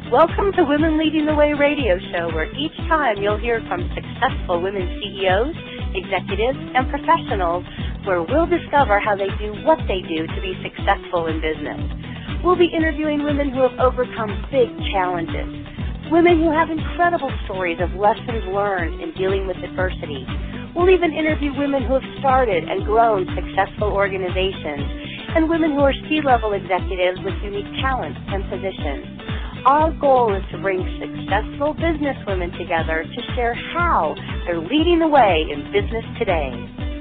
Welcome to Women Leading the Way radio show, where each time you'll hear from successful women CEOs, executives, and professionals, where we'll discover how they do what they do to be successful in business. We'll be interviewing women who have overcome big challenges, women who have incredible stories of lessons learned in dealing with adversity. We'll even interview women who have started and grown successful organizations, and women who are C-level executives with unique talents and positions. Our goal is to bring successful businesswomen together to share how they're leading the way in business today.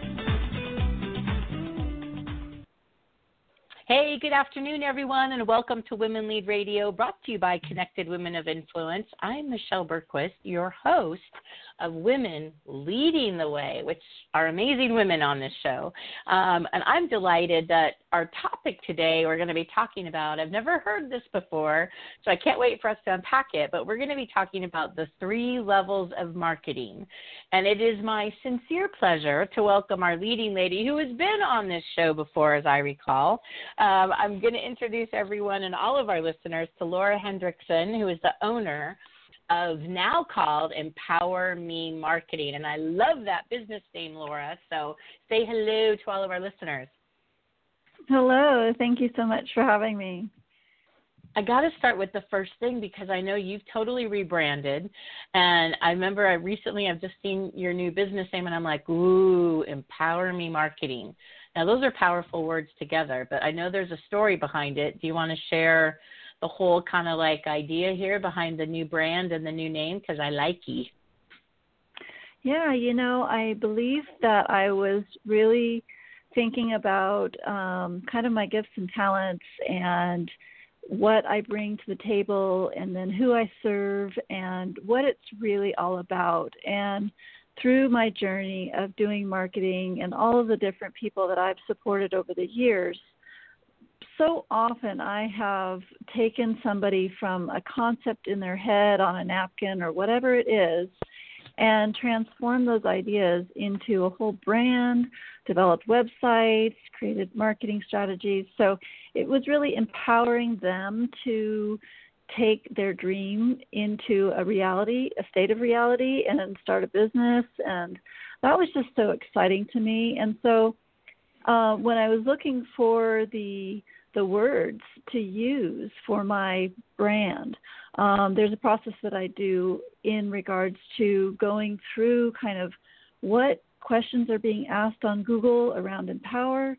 Hey, good afternoon, everyone, and welcome to Women Lead Radio, brought to you by Connected Women of Influence. I'm Michelle Bergquist, your host of Women Leading the Way, which are amazing women on this show. And I'm delighted that our topic today we're going to be talking about, I've never heard this before, so I can't wait for us to unpack it, but we're going to be talking about the 3 levels of marketing. And it is my sincere pleasure to welcome our leading lady who has been on this show before, as I recall. I'm going to introduce everyone and all of our listeners to Laura Hendrickson, who is the owner of now called Empower Me Marketing. And I love that business name, Laura. So say hello to all of our listeners. Hello. Thank you so much for having me. I got to start with the first thing because I know you've totally rebranded. And I remember I've just seen your new business name and I'm like, ooh, Empower Me Marketing. Now, those are powerful words together, but I know there's a story behind it. Do you want to share the whole kind of like idea here behind the new brand and the new name? Because I like you. Yeah, I believe that I was really thinking about kind of my gifts and talents and what I bring to the table and then who I serve and what it's really all about. And through my journey of doing marketing and all of the different people that I've supported over the years, so often I have taken somebody from a concept in their head on a napkin or whatever it is and transformed those ideas into a whole brand, developed websites, created marketing strategies. So it was really empowering them to take their dream into a reality, a state of reality, and start a business. And that was just so exciting to me. And so when I was looking for the words to use for my brand, there's a process that I do in regards to going through kind of what questions are being asked on Google around Empower,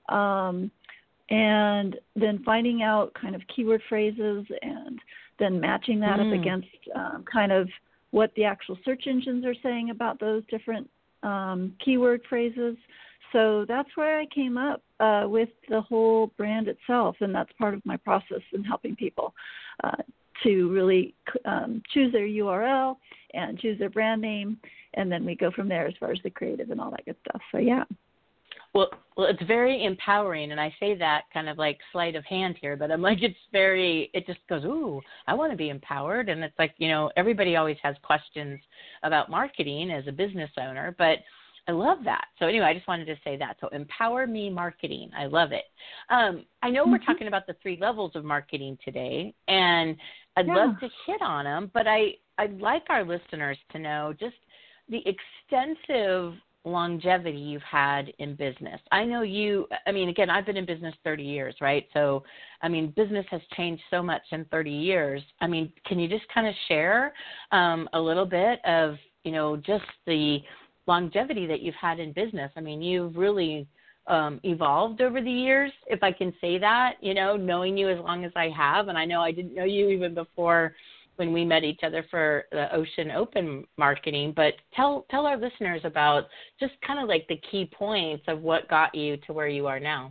and then finding out kind of keyword phrases and then matching that up against kind of what the actual search engines are saying about those different keyword phrases. So that's where I came up with the whole brand itself, and that's part of my process in helping people to really choose their URL and choose their brand name, and then we go from there as far as the creative and all that good stuff. So, yeah. Well, it's very empowering, and I say that kind of like sleight of hand here, but I'm like, it just goes, ooh, I want to be empowered. And it's like, everybody always has questions about marketing as a business owner, but I love that. So anyway, I just wanted to say that. So Empower Me Marketing. I love it. I know we're talking about the 3 levels of marketing today, and I'd love to hit on them, but I'd like our listeners to know just the extensive longevity you've had in business. I know again, I've been in business 30 years, right? So, business has changed so much in 30 years. Can you just kind of share a little bit of, just the longevity that you've had in business? You've really evolved over the years, if I can say that, knowing you as long as I have. And I know I didn't know you even before when we met each other for the Ocean Open marketing, but tell our listeners about just kind of like the key points of what got you to where you are now.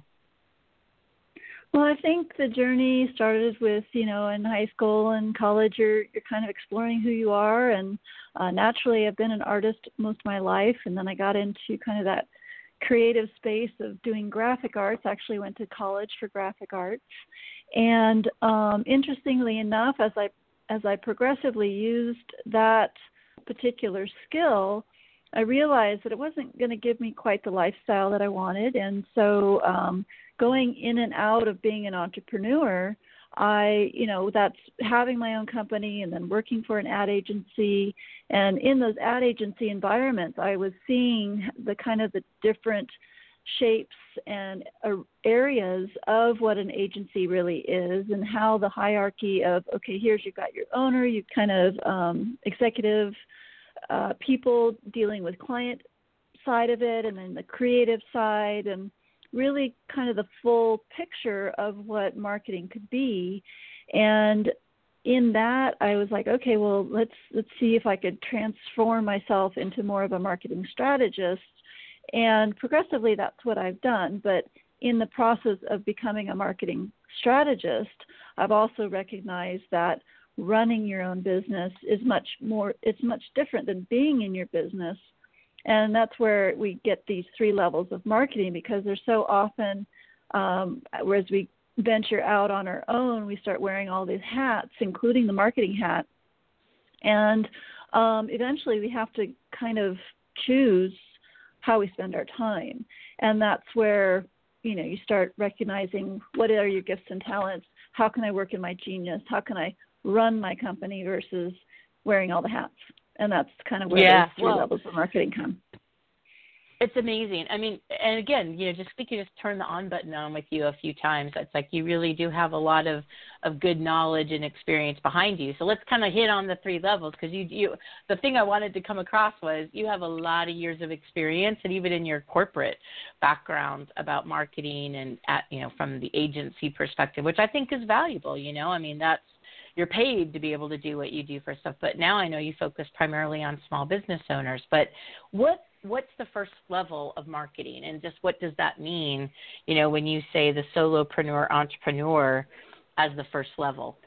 Well, I think the journey started with, in high school and college, you're kind of exploring who you are. And naturally, I've been an artist most of my life. And then I got into kind of that creative space of doing graphic arts. I actually went to college for graphic arts. And interestingly enough, as I progressively used that particular skill, I realized that it wasn't going to give me quite the lifestyle that I wanted. And so going in and out of being an entrepreneur, that's having my own company and then working for an ad agency. And in those ad agency environments, I was seeing the kind of the different shapes and areas of what an agency really is, and how the hierarchy of, okay, you've got your owner, you kind of executive people dealing with client side of it, and then the creative side, and really kind of the full picture of what marketing could be. And in that, I was like, okay, well, let's see if I could transform myself into more of a marketing strategist. And progressively, that's what I've done. But in the process of becoming a marketing strategist, I've also recognized that running your own business is much different than being in your business. And that's where we get these 3 levels of marketing, because there's so often, whereas we venture out on our own, we start wearing all these hats, including the marketing hat. And eventually we have to kind of choose how we spend our time. And that's where, you start recognizing what are your gifts and talents, how can I work in my genius, how can I run my company versus wearing all the hats. And that's kind of where those 3 levels of marketing come. It's amazing. I mean, and again, we could just turn the on button on with you a few times. It's like you really do have a lot of good knowledge and experience behind you. So let's kind of hit on the 3 levels, because the thing I wanted to come across was you have a lot of years of experience, and even in your corporate background about marketing and from the agency perspective, which I think is valuable. I mean, you're paid to be able to do what you do for stuff. But now I know you focus primarily on small business owners. But what's the first level of marketing, and just what does that mean, when you say the solopreneur entrepreneur as the first level?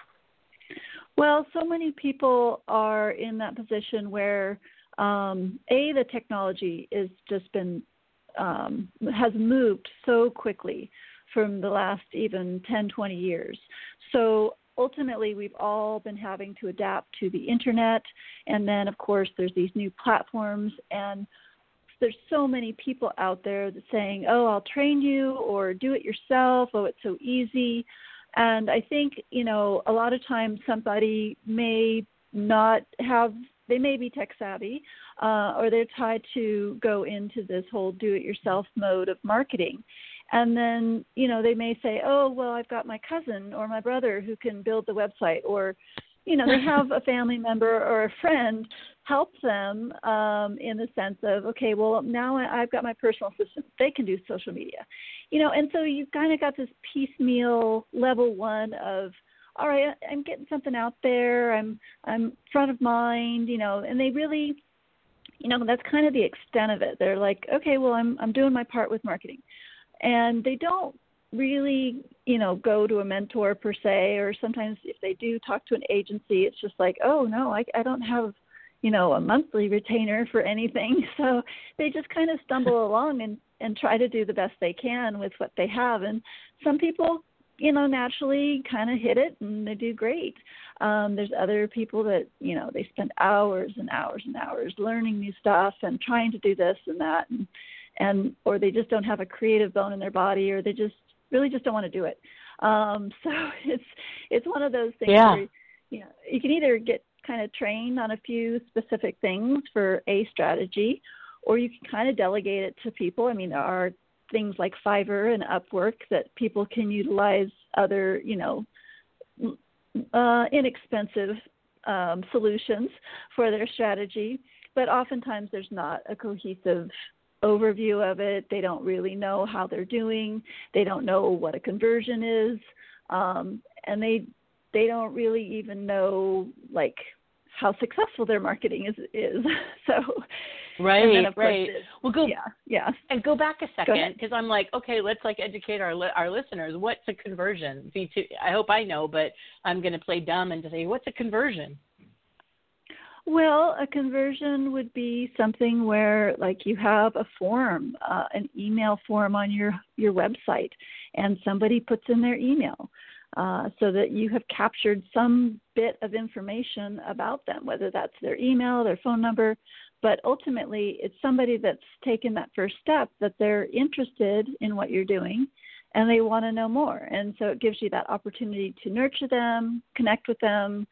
Well, so many people are in that position where, the technology is just been, has moved so quickly from the last even 10, 20 years. So ultimately, we've all been having to adapt to the internet. And then, of course, there's these new platforms. And there's so many people out there that saying, oh, I'll train you, or do it yourself. Oh, it's so easy. And I think, a lot of times somebody may they may be tech savvy, or they're tied to go into this whole do-it-yourself mode of marketing. And then, they may say, oh, well, I've got my cousin or my brother who can build the website, or, they have a family member or a friend help them in the sense of, okay, well, now I've got my personal assistant. They can do social media, and so you've kind of got this piecemeal level 1 of, all right, I'm getting something out there. I'm front of mind, and they really, that's kind of the extent of it. They're like, okay, well, I'm doing my part with marketing. And they don't really, go to a mentor per se, or sometimes if they do talk to an agency, it's just like, oh, no, I don't have, a monthly retainer for anything. So they just kind of stumble along and try to do the best they can with what they have. And some people, naturally kind of hit it and they do great. There's other people that, they spend hours and hours and hours learning new stuff and trying to do this and that. And or they just don't have a creative bone in their body, or they just really just don't want to do it. So it's one of those things where, you can either get kind of trained on a few specific things for a strategy, or you can kind of delegate it to people. I mean, there are things like Fiverr and Upwork that people can utilize other, inexpensive solutions for their strategy. But oftentimes there's not a cohesive overview of it. They don't really know how they're doing. They don't know what a conversion is. And they don't really even know, like, how successful their marketing is. So, right, and then of right. Course And go back a second, because I'm like, okay, let's educate our listeners. What's a conversion? I hope I know, but I'm going to play dumb and to say, what's a conversion? Well, a conversion would be something where, like, you have a form, an email form on your website, and somebody puts in their email. So that you have captured some bit of information about them, whether that's their email, their phone number, but ultimately it's somebody that's taken that first step, that they're interested in what you're doing, and they want to know more. And so it gives you that opportunity to nurture them, connect with them.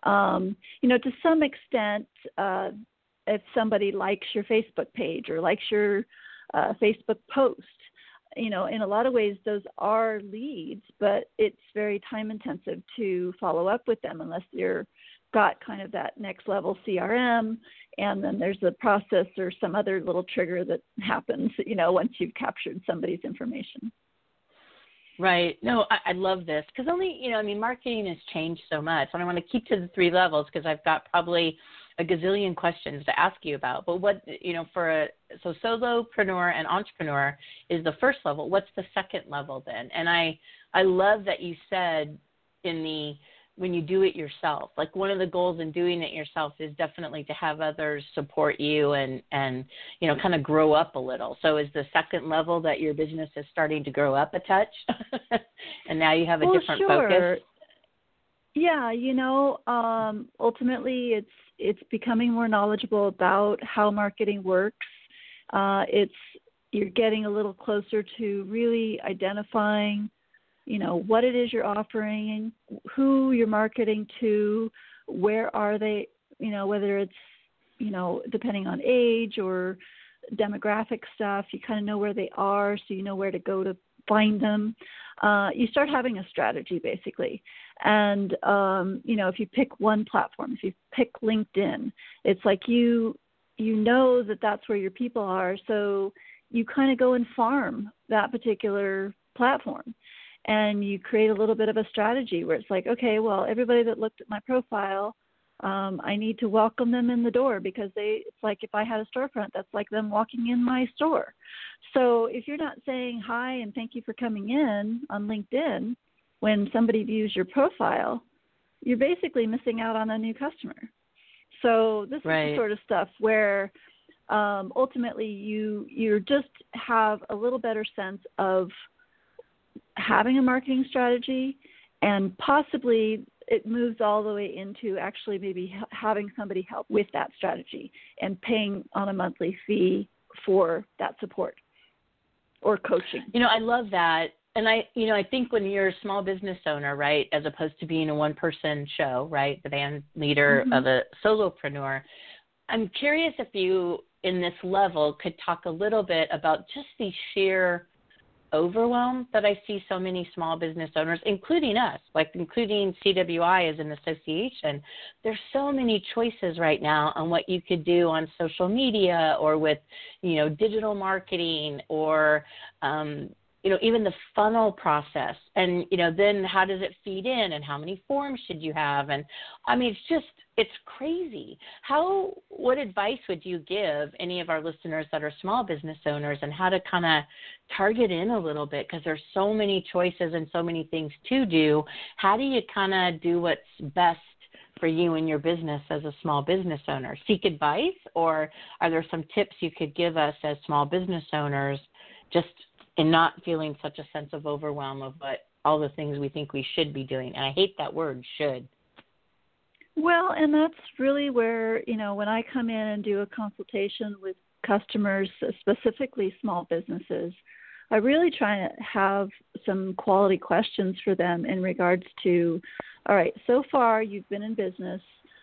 To some extent, if somebody likes your Facebook page or likes your Facebook post, in a lot of ways those are leads, but it's very time intensive to follow up with them unless you're got kind of that next level CRM, and then there's a process or some other little trigger that happens, once you've captured somebody's information. Right. No, I love this because marketing has changed so much. And I want to keep to the 3 levels because I've got probably a gazillion questions to ask you about. But what, so solopreneur and entrepreneur is the first level. What's the second level then? And I love that you said when you do it yourself, like one of the goals in doing it yourself is definitely to have others support you and kind of grow up a little. So is the second level that your business is starting to grow up a touch and now you have a different focus? Yeah, ultimately it's becoming more knowledgeable about how marketing works. You're getting a little closer to really identifying what it is you're offering, who you're marketing to, where are they, whether it's, depending on age or demographic stuff, you kind of know where they are, so you know where to go to find them. You start having a strategy, basically. And, if you pick one platform, if you pick LinkedIn, it's like you know that that's where your people are, so you kind of go and farm that particular platform. And you create a little bit of a strategy where it's like, okay, well, everybody that looked at my profile, I need to welcome them in the door because it's like if I had a storefront, that's like them walking in my store. So if you're not saying hi and thank you for coming in on LinkedIn when somebody views your profile, you're basically missing out on a new customer. So this is the sort of stuff where ultimately you just have a little better sense of having a marketing strategy, and possibly it moves all the way into actually maybe having somebody help with that strategy and paying on a monthly fee for that support or coaching. I love that. And I think when you're a small business owner, right, as opposed to being a one-person show, right, the band leader of a solopreneur, I'm curious if you, in this level, could talk a little bit about just the sheer overwhelm that I see so many small business owners, including us, including CWI as an association. There's so many choices right now on what you could do on social media or with, digital marketing or, even the funnel process. And, then how does it feed in and how many forms should you have? And it's crazy. What advice would you give any of our listeners that are small business owners and how to kind of target in a little bit? Because there's so many choices and so many things to do. How do you kind of do what's best for you and your business as a small business owner? Seek advice, or are there some tips you could give us as small business owners just in not feeling such a sense of overwhelm of all the things we think we should be doing? And I hate that word, should. Well, and that's really where, when I come in and do a consultation with customers, specifically small businesses, I really try to have some quality questions for them in regards to, all right, so far you've been in business,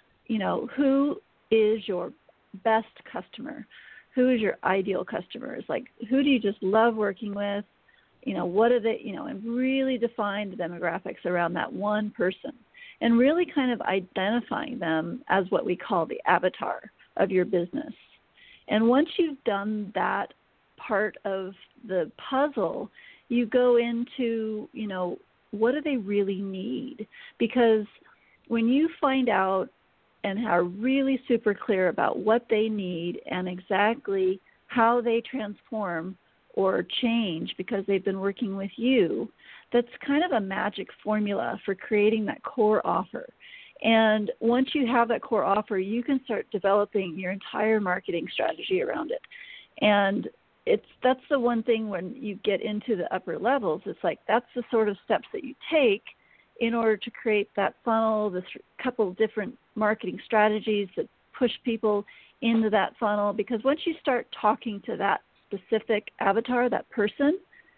who is your best customer? Who is your ideal customer? It's like, who do you just love working with? What are they, and really define the demographics around that one person. And really kind of identifying them as what we call the avatar of your business. And once you've done that part of the puzzle, you go into, what do they really need? Because when you find out and are really super clear about what they need and exactly how they transform or change because they've been working with you, that's kind of a magic formula for creating that core offer. And once you have that core offer, you can start developing your entire marketing strategy around it. And that's the one thing when you get into the upper levels, it's like that's the sort of steps that you take in order to create that funnel, this couple of different marketing strategies that push people into that funnel. Because once you start talking to that specific avatar, that person,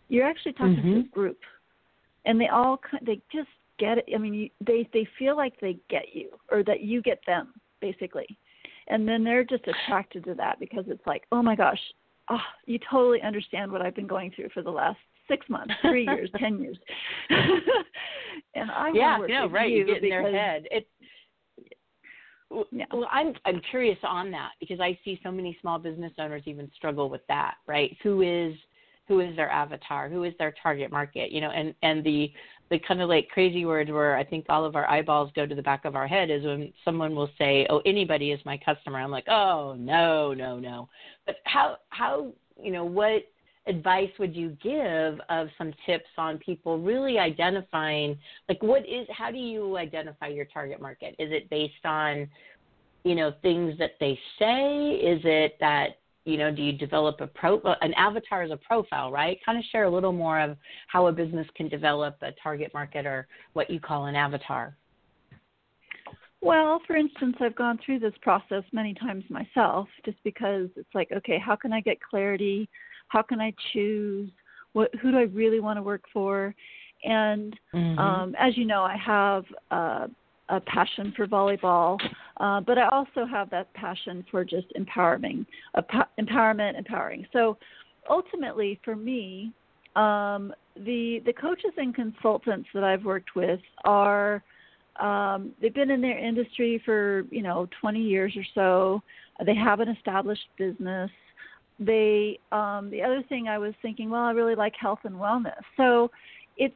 You're actually talking to a group, and they just get it. I mean, they feel like they get you, or that you get them, basically. And then they're just attracted to that because it's like, oh my gosh, you totally understand what I've been going through for the last 6 months, 3 years, 10 years. And I want to work with you. You get in their head. Yeah. Well, I'm curious on that because I see so many small business owners even struggle with that, right? Who is their avatar? Who is their target market? You know, and the kind of like crazy words where I think all of our eyeballs go to the back of our head is when someone will say, "Oh, anybody is my customer." I'm like, "Oh, no." But how you know, what advice would you give of some tips on people really identifying, like, how do you identify your target market? Is it based on, you know, things that they say? Is it that, you know, do you develop an avatar is a profile, right? Kind of share a little more of how a business can develop a target market, or what you call an avatar. Well, for instance, I've gone through this process many times myself, just because it's like, okay, how can I get clarity? How can I choose? Who do I really want to work for? And as you know, I have a passion for volleyball, but I also have that passion for just empowering. So ultimately, for me, the coaches and consultants that I've worked with are they've been in their industry for 20 years or so. They have an established business. The other thing I was thinking, well, I really like health and wellness. So it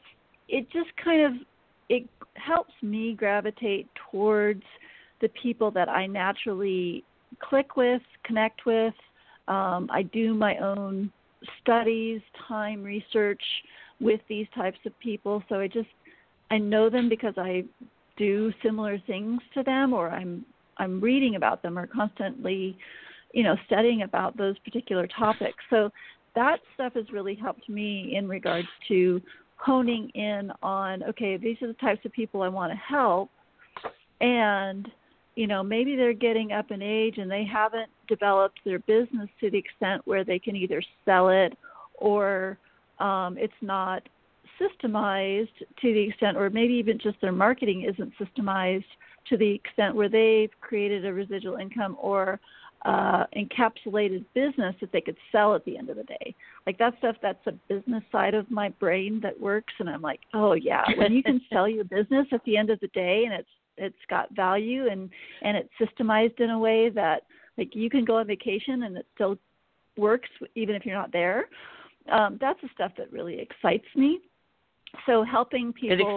helps me gravitate towards the people that I naturally click with, connect with. I do my own studies, time research with these types of people. So I know them because I do similar things to them, or I'm reading about them, or constantly studying about those particular topics. So that stuff has really helped me in regards to honing in on, okay, these are the types of people I want to help. And, maybe they're getting up in age and they haven't developed their business to the extent where they can either sell it, or it's not systemized to the extent, or maybe even just their marketing isn't systemized to the extent where they've created a residual income or encapsulated business that they could sell at the end of the day. Like that stuff, that's a business side of my brain that works. And I'm like, oh yeah, when you can sell your business at the end of the day and it's got value and it's systemized in a way that like you can go on vacation and it still works even if you're not there. That's the stuff that really excites me. So helping people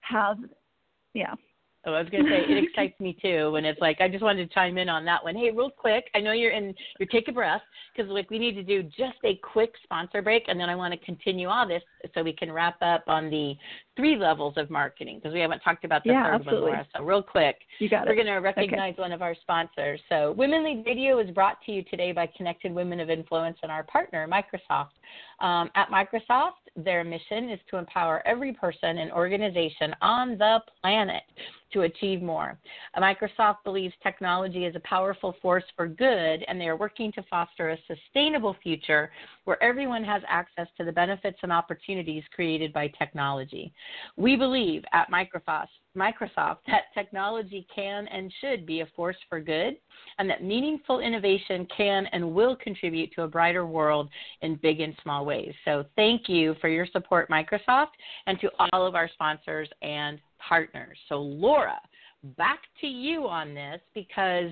yeah. Oh, I was going to say, it excites me too. And it's like, I just wanted to chime in on that one. Hey, real quick, I know you're take a breath, because like we need to do just a quick sponsor break. And then I want to continue all this so we can wrap up on the 3 levels of marketing, because we haven't talked about the third absolutely. one, Laura. So real quick, we're going to recognize one of our sponsors. So Women Lead Radio is brought to you today by Connected Women of Influence and our partner, Microsoft. At Microsoft, their mission is to empower every person and organization on the planet to achieve more. Microsoft believes technology is a powerful force for good, and they are working to foster a sustainable future where everyone has access to the benefits and opportunities created by technology. We believe at Microsoft that technology can and should be a force for good, and that meaningful innovation can and will contribute to a brighter world in big and small ways. So thank you for your support, Microsoft, and to all of our sponsors and partners. So Laura, back to you on this, because,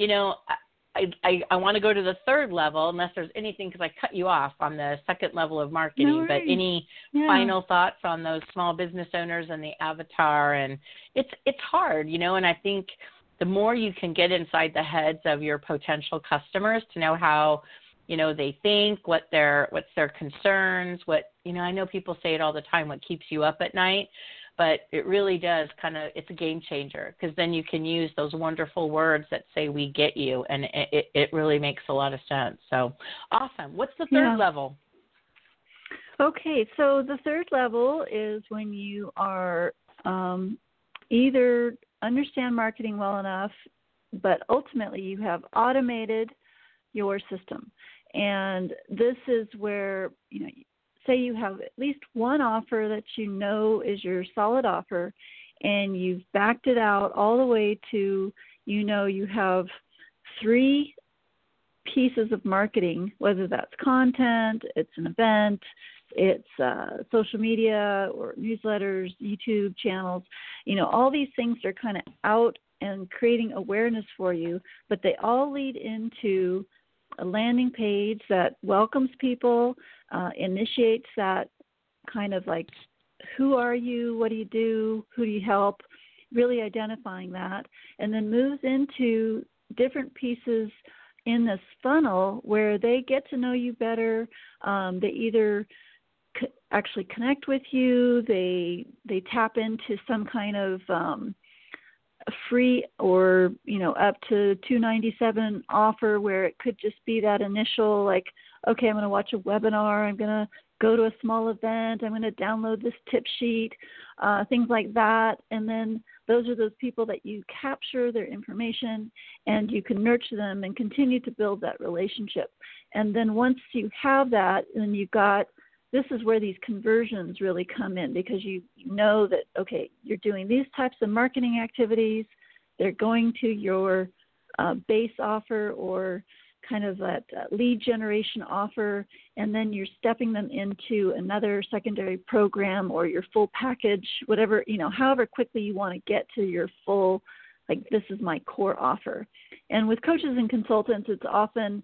I want to go to the 3rd level, unless there's anything, because I cut you off on the 2nd level of marketing. No, but any final thoughts on those small business owners and the avatar? And it's hard, and I think the more you can get inside the heads of your potential customers to know how, they think, what's their concerns, I know people say it all the time, what keeps you up at night. But it really does it's a game changer, because then you can use those wonderful words that say, we get you, and it really makes a lot of sense. So awesome. What's the 3rd level? Okay, so the 3rd level is when you are either understand marketing well enough, but ultimately you have automated your system. And this is where, say you have at least one offer that you know is your solid offer, and you've backed it out all the way to, you have 3 pieces of marketing, whether that's content, it's an event, it's social media or newsletters, YouTube channels, all these things are kind of out and creating awareness for you, but they all lead into a landing page that welcomes people, initiates that kind of like, who are you, what do you do, who do you help, really identifying that, and then moves into different pieces in this funnel where they get to know you better. They either actually connect with you, they tap into some kind of free or up to $297 offer where it could just be that initial, like, okay, I'm going to watch a webinar, I'm going to go to a small event, I'm going to download this tip sheet, things like that. And then those are those people that you capture their information and you can nurture them and continue to build that relationship. And then once you have that, then you've got, this is where these conversions really come in, because you know that, okay, you're doing these types of marketing activities, they're going to your base offer or kind of that lead generation offer, and then you're stepping them into another secondary program or your full package, whatever, however quickly you want to get to your full, like, this is my core offer. And with coaches and consultants, it's often,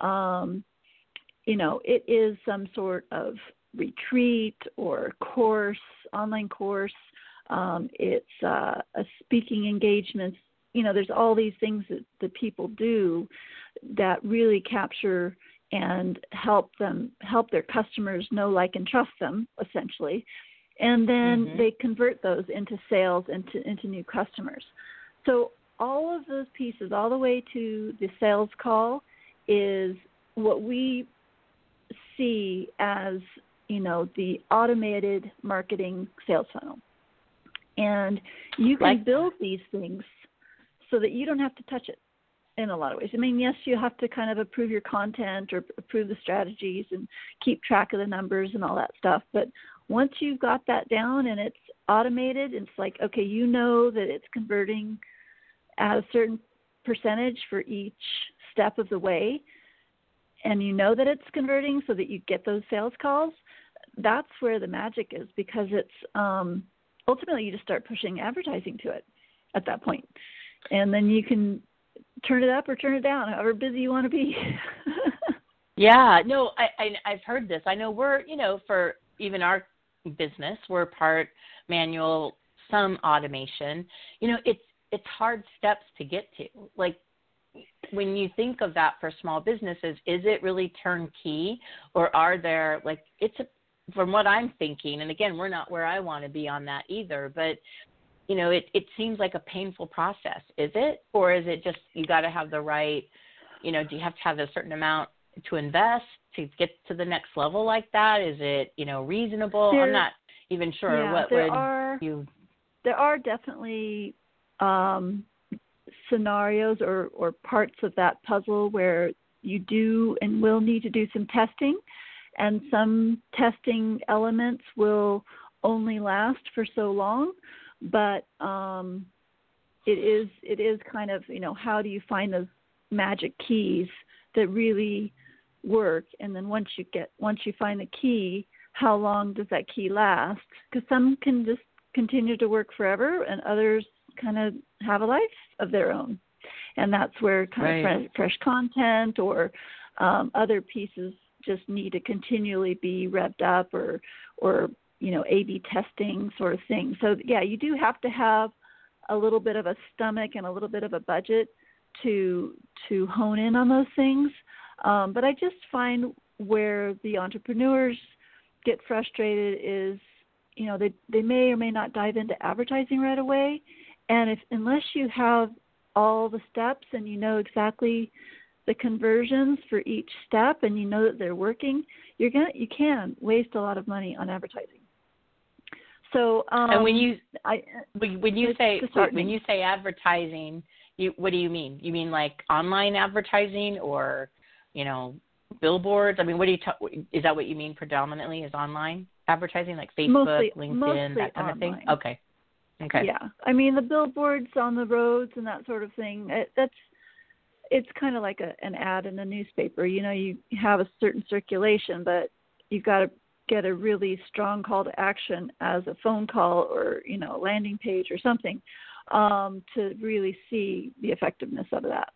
it is some sort of retreat or course, online course. It's a speaking engagements. There's all these things that people do that really capture and help their customers know, like, and trust them, essentially. And then they convert those into sales, into new customers. So all of those pieces, all the way to the sales call, is what we see as, the automated marketing sales funnel. And you can build these things so that you don't have to touch it in a lot of ways. I mean, yes, you have to kind of approve your content or approve the strategies and keep track of the numbers and all that stuff. But once you've got that down and it's automated, it's like, okay, that it's converting at a certain percentage for each step of the way, and that it's converting so that you get those sales calls. That's where the magic is, because it's ultimately you just start pushing advertising to it at that point. And then you can turn it up or turn it down, however busy you want to be. Yeah, no, I've heard this. I know we're, for even our business, we're part manual, some automation. It's hard steps to get to. Like, when you think of that for small businesses, is it really turnkey, or are there, like, from what I'm thinking, and again, we're not where I want to be on that either, but it seems like a painful process. Is it? Or is it just you got to have the right, do you have to have a certain amount to invest to get to the next level like that? Is it, reasonable? I'm not even sure. Yeah, there are definitely scenarios or parts of that puzzle where you do and will need to do some testing, and some testing elements will only last for so long. But it is kind of, how do you find those magic keys that really work? And then once you find the key, how long does that key last? Because some can just continue to work forever, and others kind of have a life of their own. And that's where kind of fresh content or other pieces just need to continually be revved up or A/B testing sort of thing. So, yeah, you do have to have a little bit of a stomach and a little bit of a budget to hone in on those things. But I just find where the entrepreneurs get frustrated is, they may or may not dive into advertising right away. And unless you have all the steps and exactly the conversions for each step and that they're working, you can waste a lot of money on advertising. So, and when you say advertising, what do you mean? You mean like online advertising, or billboards? I mean, what do you is that what you mean predominantly is online advertising, like Facebook, LinkedIn, that kind of thing? Okay. Yeah. I mean, the billboards on the roads and that sort of thing, it's kind of like an ad in a newspaper. You know, you have a certain circulation, but you've got to get a really strong call to action as a phone call or, you know, a landing page or something to really see the effectiveness of that.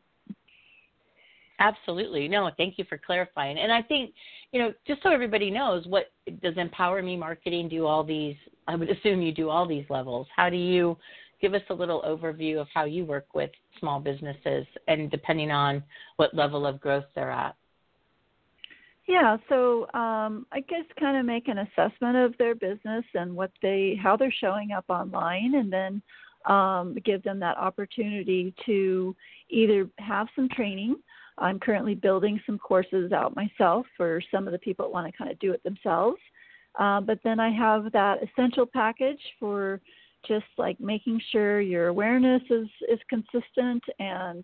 Absolutely. No, thank you for clarifying. And I think, you know, just so everybody knows, what does Empower Me Marketing do all these, I would assume you do all these levels. How do you give us a little overview of how you work with small businesses and depending on what level of growth they're at? Yeah, so I guess kind of make an assessment of their business and how they're showing up online, and then give them that opportunity to either have some training. I'm currently building some courses out myself for some of the people that want to kind of do it themselves. But then I have that essential package for just like making sure your awareness is consistent and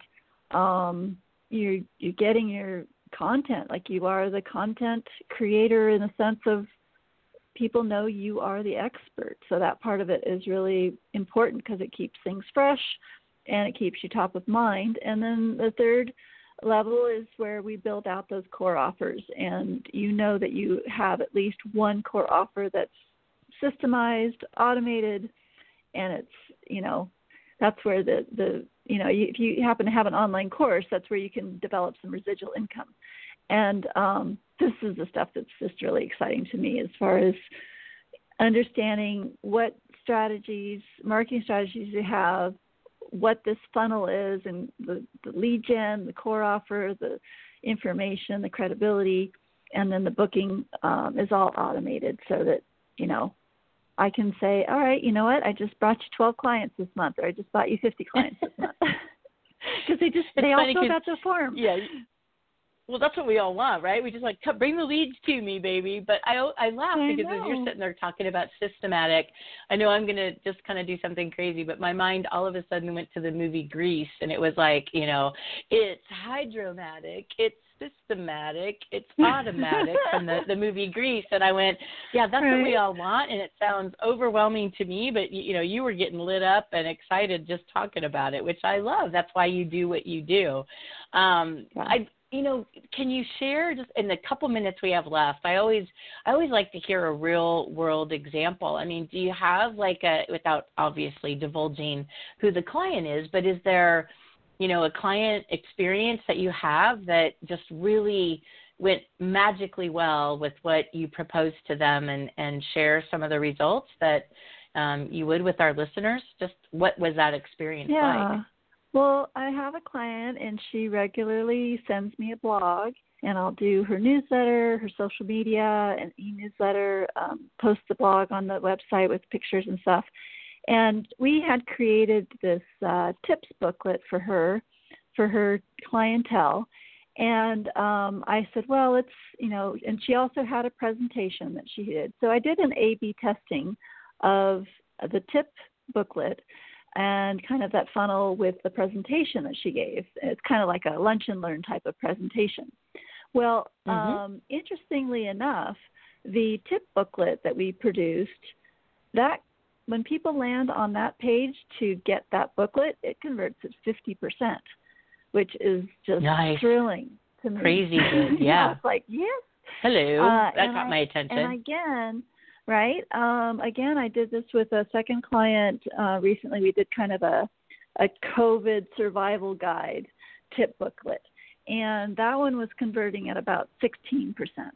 you're getting your content, like you are the content creator in the sense of people know you are the expert. So that part of it is really important because it keeps things fresh and it keeps you top of mind. And then the third level is where we build out those core offers, and you know that you have at least one core offer that's systemized, automated, and it's, you know, that's where the you know, if you happen to have an online course, that's where you can develop some residual income. And this is the stuff that's just really exciting to me as far as understanding what strategies, marketing strategies you have, what this funnel is, and the lead gen, the core offer, the information, the credibility, and then the booking is all automated so that, you know, I can say, all right, you know what, I just brought you 12 clients this month, or I just bought you 50 clients this month. Because they all filled out the form. Yeah. Well, that's what we all want, right? We just like, bring the leads to me, baby. But I laugh because as you're sitting there talking about systematic, I know I'm going to just kind of do something crazy, but my mind all of a sudden went to the movie Grease, and it was like, you know, it's hydromatic, it's systematic, it's automatic from the movie Grease. And I went, yeah, that's what we all want. And it sounds overwhelming to me, but you know, you were getting lit up and excited just talking about it, which I love. That's why you do what you do. You know, can you share just in the couple minutes we have left? I always like to hear a real world example. I mean, do you have like without obviously divulging who the client is, but is there, you know, a client experience that you have that just really went magically well with what you proposed to them, and share some of the results that you would with our listeners? Just what was that experience like? Well, I have a client, and she regularly sends me a blog, and I'll do her newsletter, her social media, an e-newsletter, post the blog on the website with pictures and stuff. And we had created this tips booklet for her clientele. And I said, well, it's, you know, and she also had a presentation that she did. So I did an A/B testing of the tip booklet and kind of that funnel with the presentation that she gave. It's kind of like a lunch and learn type of presentation. Well, interestingly enough, the tip booklet that we produced, that when people land on that page to get that booklet, it converts at 50%, which is just thrilling to me. Crazy good, yeah. It's like, yes. Hello, that got my attention. And again, again, I did this with a second client recently. We did kind of a COVID survival guide tip booklet, and that one was converting at about 16%.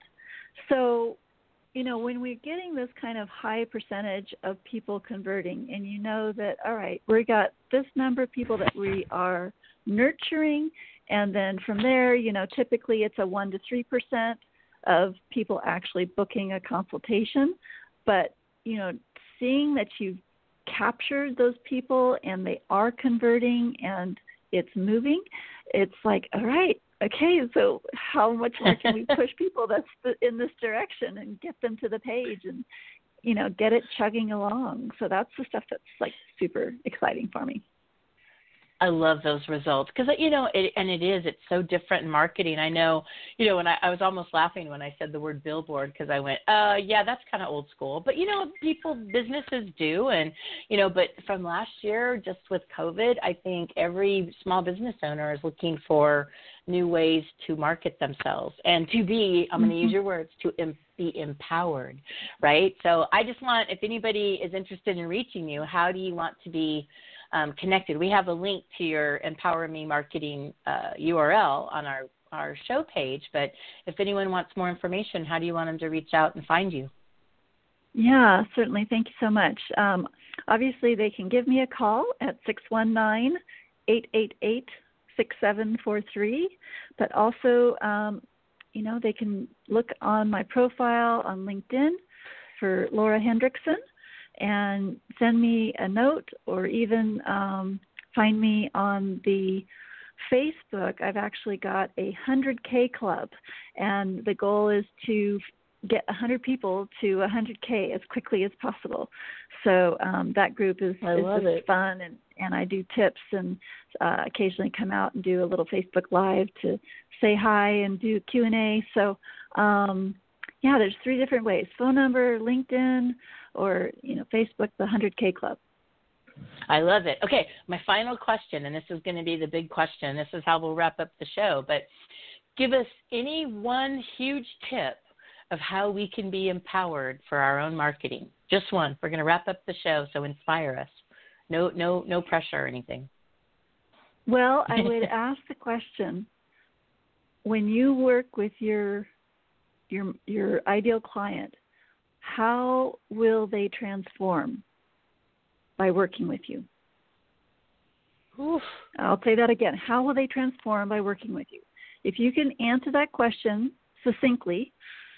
So, you know, when we're getting this kind of high percentage of people converting, and you know that, all right, we got this number of people that we are nurturing, and then from there, you know, typically it's a 1% to 3% of people actually booking a consultation. But, you know, seeing that you've captured those people and they are converting and it's moving, it's like, all right, okay, so how much more can we push people that's in this direction and get them to the page and, you know, get it chugging along? So that's the stuff that's like super exciting for me. I love those results because, it's so different in marketing. I know, when I was almost laughing when I said the word billboard because I went, yeah, that's kind of old school. But, businesses do. And, but from last year, just with COVID, I think every small business owner is looking for new ways to market themselves and to be, I'm going to use your words, to be empowered, right? So I just want, if anybody is interested in reaching you, how do you want to be connected? We have a link to your Empower Me Marketing URL on our show page, but if anyone wants more information, how do you want them to reach out and find you? Yeah, certainly. Thank you so much. Obviously, they can give me a call at 619-888-6743, but also, they can look on my profile on LinkedIn for Laura Hendrickson and send me a note, or even find me on the Facebook. I've actually got a 100K club, and the goal is to get 100 people to 100K as quickly as possible. So that group is just fun, and I do tips and occasionally come out and do a little Facebook Live to say hi and do Q&A. So, there's 3 different ways: phone number, LinkedIn, or Facebook, the 100K Club. I love it. Okay, my final question, and this is going to be the big question. This is how we'll wrap up the show. But give us any one huge tip of how we can be empowered for our own marketing. Just one. We're going to wrap up the show, so inspire us. No pressure or anything. Well, I would ask the question: when you work with your ideal client, how will they transform by working with you? Oof. I'll say that again. How will they transform by working with you? If you can answer that question succinctly,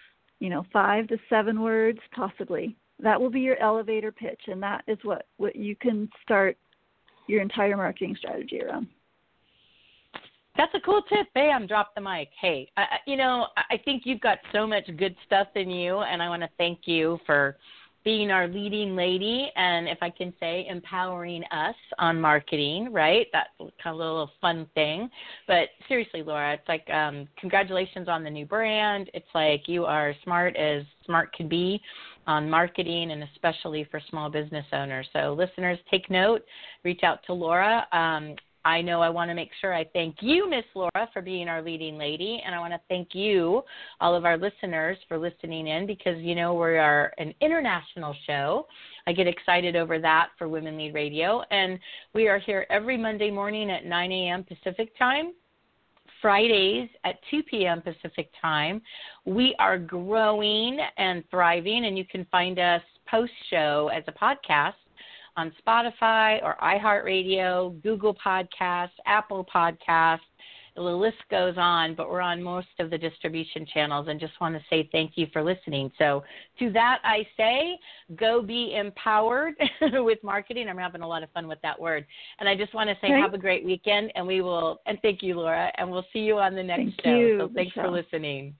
5 to 7 words possibly, that will be your elevator pitch, and that is what you can start your entire marketing strategy around. That's a cool tip. Bam, drop the mic. Hey, I think you've got so much good stuff in you, and I want to thank you for being our leading lady, and if I can say, empowering us on marketing, right? That's kind of a little fun thing. But seriously, Laura, it's like congratulations on the new brand. It's like you are smart as smart can be on marketing, and especially for small business owners. So listeners, take note. Reach out to Laura. I know I want to make sure I thank you, Miss Laura, for being our leading lady, and I want to thank you, all of our listeners, for listening in because, we are an international show. I get excited over that for Women Lead Radio, and we are here every Monday morning at 9 a.m. Pacific time, Fridays at 2 p.m. Pacific time. We are growing and thriving, and you can find us post-show as a podcast on Spotify or iHeartRadio, Google Podcasts, Apple Podcasts. The list goes on, but we're on most of the distribution channels, and just want to say thank you for listening. So to that I say, go be empowered with marketing. I'm having a lot of fun with that word. And I just want to say have a great weekend, and and thank you, Laura, and we'll see you on the next show. So thanks for listening.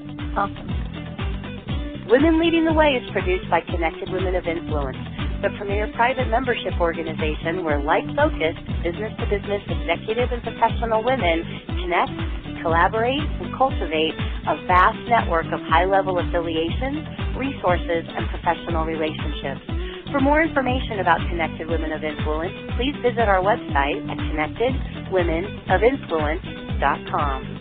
Awesome. Women Leading the Way is produced by Connected Women of Influence, the premier private membership organization where like-focused, business-to-business executive and professional women connect, collaborate, and cultivate a vast network of high-level affiliations, resources, and professional relationships. For more information about Connected Women of Influence, please visit our website at connectedwomenofinfluence.com.